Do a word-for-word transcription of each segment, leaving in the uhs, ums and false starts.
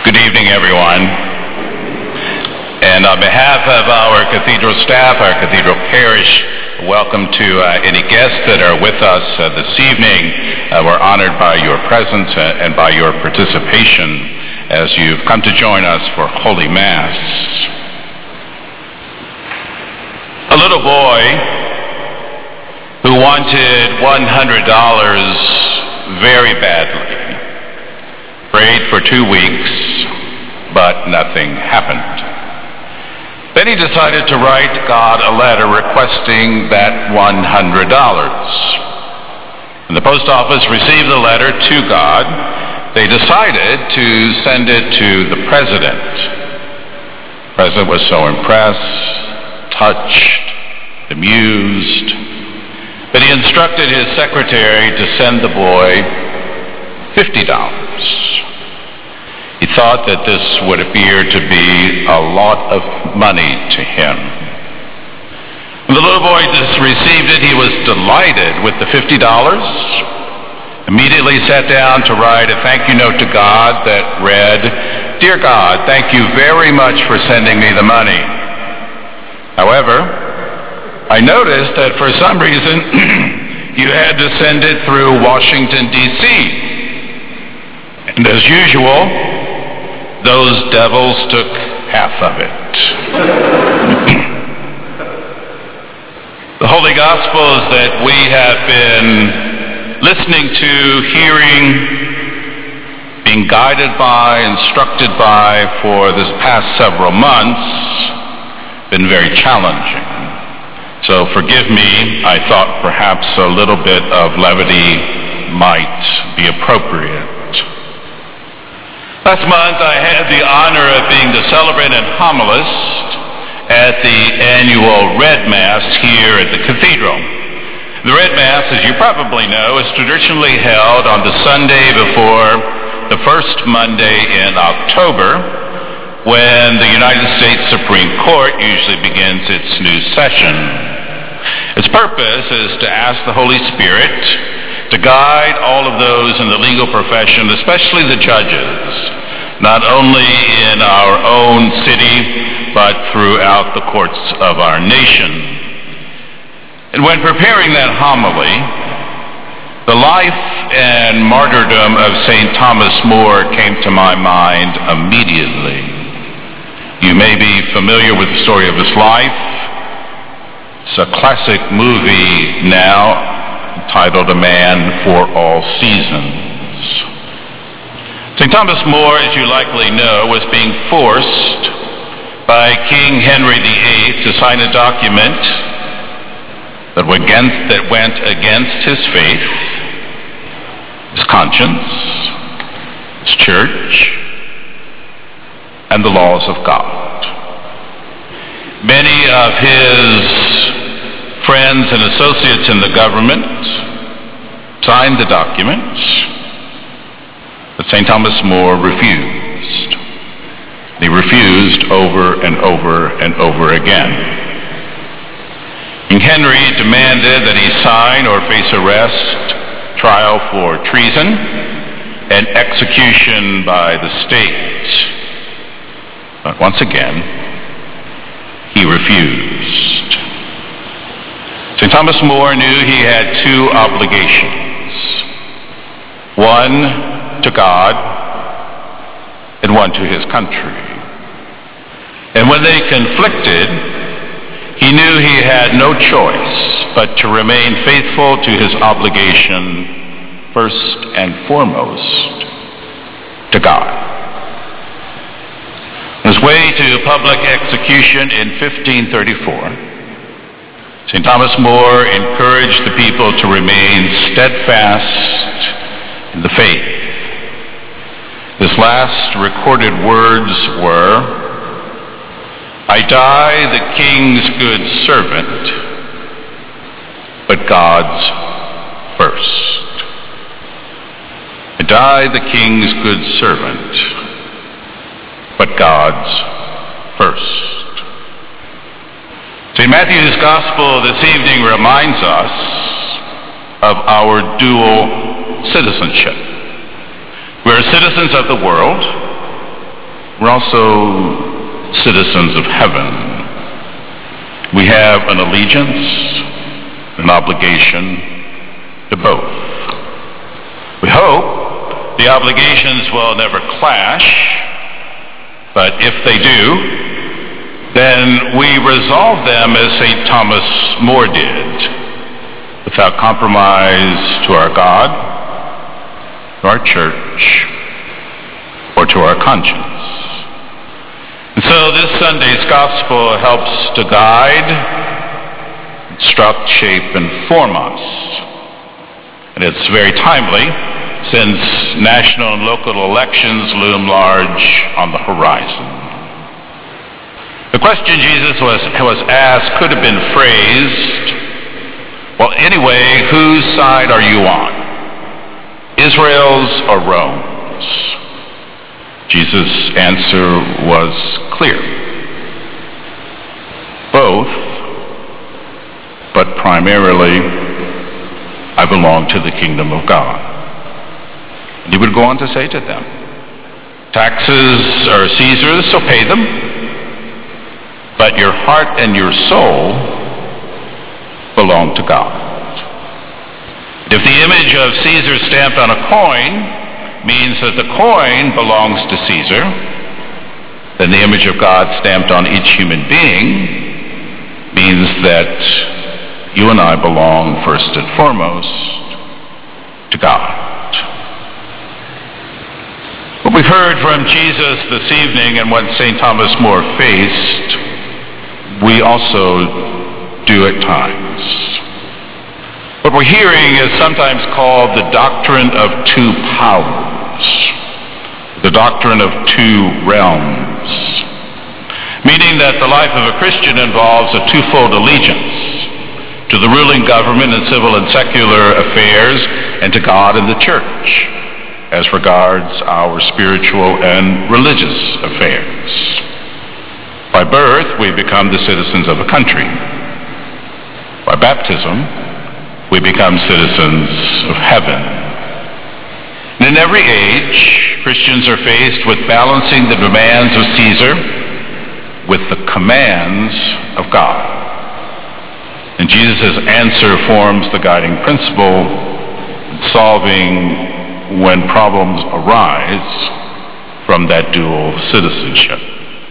Good evening, everyone. And on behalf of our cathedral staff, our cathedral parish, welcome to uh, any guests that are with us uh, this evening. Uh, we're honored by your presence and by your participation as you've come to join us for Holy Mass. A little boy who wanted one hundred dollars very badly prayed for two weeks, but nothing happened. Then he decided to write God a letter requesting that one hundred dollars. When the post office received the letter to God, they decided to send it to the president. The president was so impressed, touched, amused, but he instructed his secretary to send the boy fifty dollars. He thought that this would appear to be a lot of money to him. When the little boy just received it, he was delighted with the fifty dollars, immediately sat down to write a thank you note to God that read, "Dear God, thank you very much for sending me the money. However, I noticed that for some reason you had to send it through Washington, D C And as usual, those devils took half of it." The Holy Gospels that we have been listening to, hearing, being guided by, instructed by for this past several months, been very challenging. So forgive me, I thought perhaps a little bit of levity might be appropriate. Last month I had the honor of being the celebrant and homilist at the annual Red Mass here at the Cathedral. The Red Mass, as you probably know, is traditionally held on the Sunday before the first Monday in October, when the United States Supreme Court usually begins its new session. Its purpose is to ask the Holy Spirit to guide all of those in the legal profession, especially the judges, not only in our own city, but throughout the courts of our nation. And when preparing that homily, the life and martyrdom of Saint Thomas More came to my mind immediately. You may be familiar with the story of his life. It's a classic movie now, titled A Man for All Seasons. Saint Thomas More, as you likely know, was being forced by King Henry the Eighth to sign a document that went against, that went against his faith, his conscience, his church, and the laws of God. Many of his friends and associates in the government signed the document, but Saint Thomas More refused. He refused over and over and over again. King Henry demanded that he sign or face arrest, trial for treason, and execution by the state. But once again, he refused. Saint Thomas More knew he had two obligations. One to God and one to his country. And when they conflicted, he knew he had no choice but to remain faithful to his obligation first and foremost to God. On his way to public execution in fifteen thirty-four, Saint Thomas More encouraged the people to remain steadfast in the faith. His last recorded words were, "I die the King's good servant, but God's first." I die the King's good servant, but God's first. Saint Matthew's Gospel this evening reminds us of our dual citizenship. We're citizens of the world, we're also citizens of heaven. We have an allegiance, an obligation to both. We hope the obligations will never clash, but if they do, then we resolve them as Saint Thomas More did, without compromise to our God, to our church, or to our conscience. And so this Sunday's gospel helps to guide, instruct, shape, and form us. And it's very timely, since national and local elections loom large on the horizon. The question Jesus was, was asked could have been phrased, well, anyway, whose side are you on? Israel's or Rome's? Jesus' answer was clear. Both, but primarily, I belong to the kingdom of God. And he would go on to say to them, taxes are Caesar's, so pay them, but your heart and your soul belong to God. If the image of Caesar stamped on a coin means that the coin belongs to Caesar, then the image of God stamped on each human being means that you and I belong first and foremost to God. What we heard from Jesus this evening and what Saint Thomas More faced, we also do at times. What we're hearing is sometimes called the doctrine of two powers, the doctrine of two realms, meaning that the life of a Christian involves a twofold allegiance to the ruling government and civil and secular affairs, and to God and the church as regards our spiritual and religious affairs. By birth, we become the citizens of a country. By baptism, we become citizens of heaven. And in every age, Christians are faced with balancing the demands of Caesar with the commands of God. And Jesus' answer forms the guiding principle in solving when problems arise from that dual citizenship.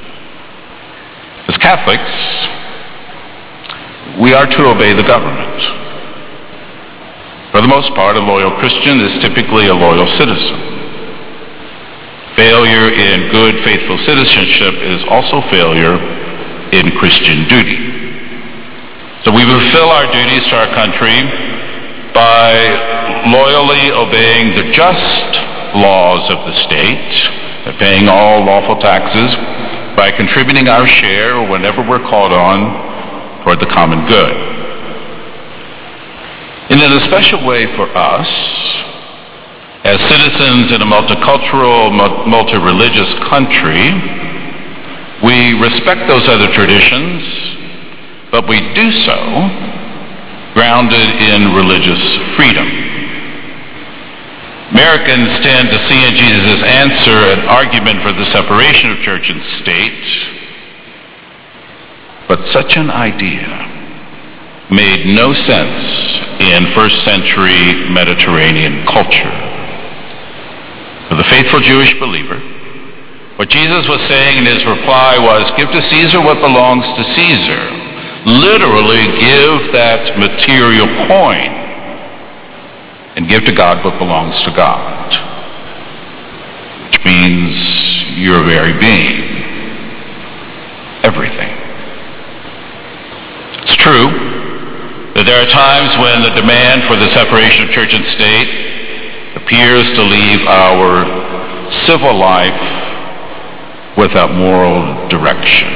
As Catholics, we are to obey the government. For the most part, a loyal Christian is typically a loyal citizen. Failure in good, faithful citizenship is also failure in Christian duty. So we fulfill our duties to our country by loyally obeying the just laws of the state, by paying all lawful taxes, by contributing our share whenever we're called on toward the common good. And in a special way for us, as citizens in a multicultural, multi-religious country, we respect those other traditions, but we do so grounded in religious freedom. Americans tend to see in Jesus' answer an argument for the separation of church and state, but such an idea made no sense in first century Mediterranean culture. For the faithful Jewish believer, what Jesus was saying in his reply was, give to Caesar what belongs to Caesar. Literally, give that material coin and give to God what belongs to God, which means your very being, everything. It's true that there are times when the demand for the separation of church and state appears to leave our civil life without moral direction.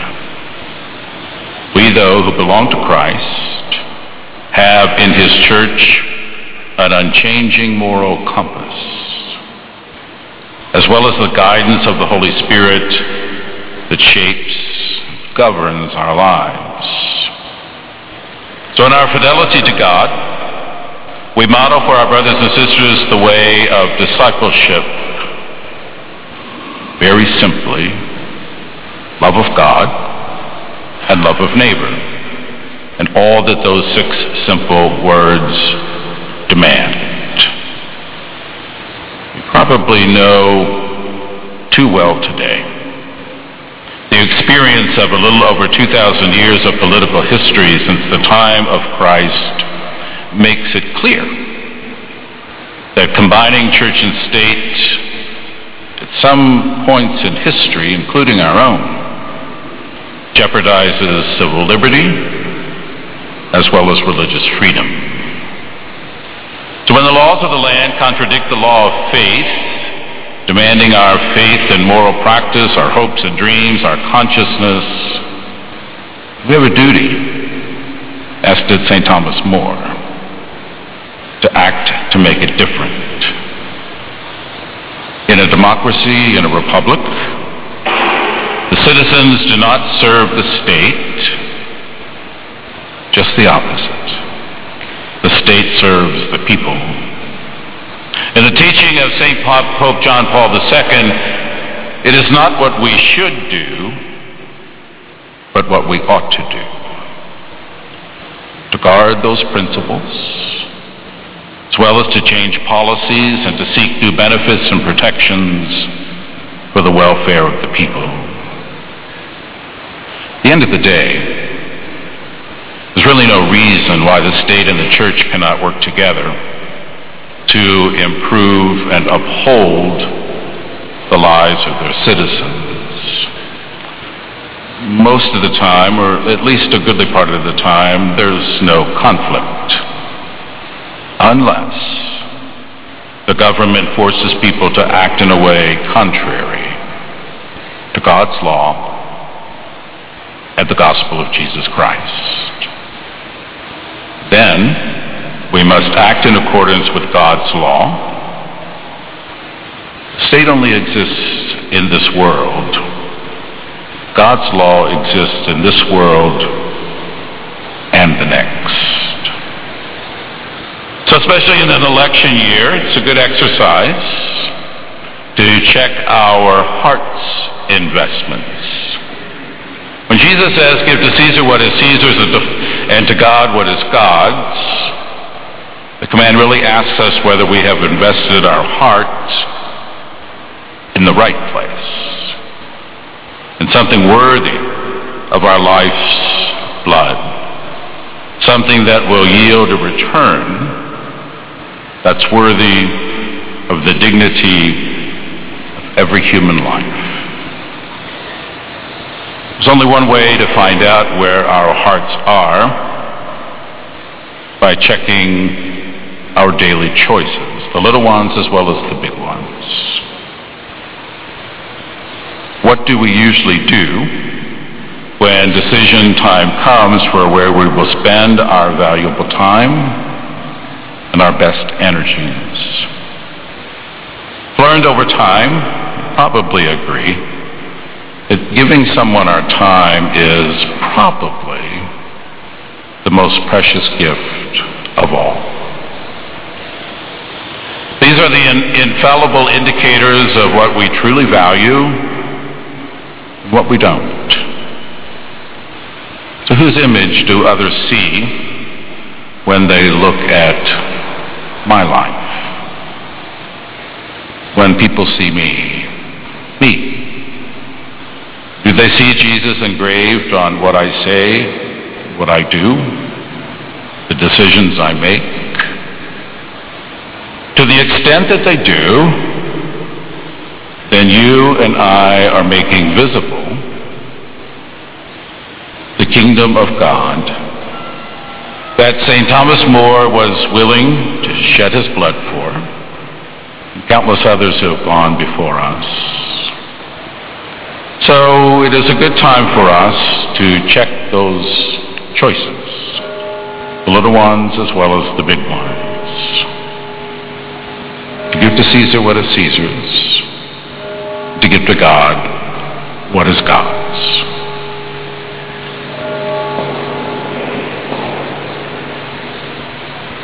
We, though, who belong to Christ, have in his church an unchanging moral compass, as well as the guidance of the Holy Spirit that shapes, governs our lives. So in our fidelity to God, we model for our brothers and sisters the way of discipleship. very simply, love of God and love of neighbor, and all that those six simple words demand. You probably know too well today the experience of a little over two thousand years of political history since the time of Christ makes it clear that combining church and state at some points in history, including our own, jeopardizes civil liberty as well as religious freedom. So when the laws of the land contradict the law of faith, demanding our faith and moral practice, our hopes and dreams, our consciousness, we have a duty, as did Saint Thomas More, to act to make it different. In a democracy, in a republic, the citizens do not serve the state, just the opposite. The state serves the people. In the teaching of Saint Pope John Paul the Second, it is not what we should do, but what we ought to do. To guard those principles, as well as to change policies and to seek new benefits and protections for the welfare of the people. At the end of the day, there's really no reason why the state and the church cannot work together to improve and uphold the lives of their citizens. Most of the time, or at least a goodly part of the time, there's no conflict, unless the government forces people to act in a way contrary to God's law and the gospel of Jesus Christ. Then we must act in accordance with God's law. The state only exists in this world. God's law exists in this world and the next. So especially in an election year, it's a good exercise to check our heart's investments. When Jesus says, give to Caesar what is Caesar's and to God what is God's, the command really asks us whether we have invested our heart in the right place, in something worthy of our life's blood, something that will yield a return that's worthy of the dignity of every human life. There's only one way to find out where our hearts are: by checking our daily choices, the little ones as well as the big ones. What do we usually do when decision time comes for where we will spend our valuable time and our best energies? Learned over time, probably agree, that giving someone our time is probably the most precious gift of all. These are the in- infallible indicators of what we truly value and what we don't. So whose image do others see when they look at my life? When people see me, me. Do they see Jesus engraved on what I say, what I do, the decisions I make? To the extent that they do, then you and I are making visible the kingdom of God that Saint Thomas More was willing to shed his blood for, and countless others who have gone before us. So it is a good time for us to check those choices, the little ones as well as the big ones. To give to Caesar what is Caesar's, to give to God what is God's.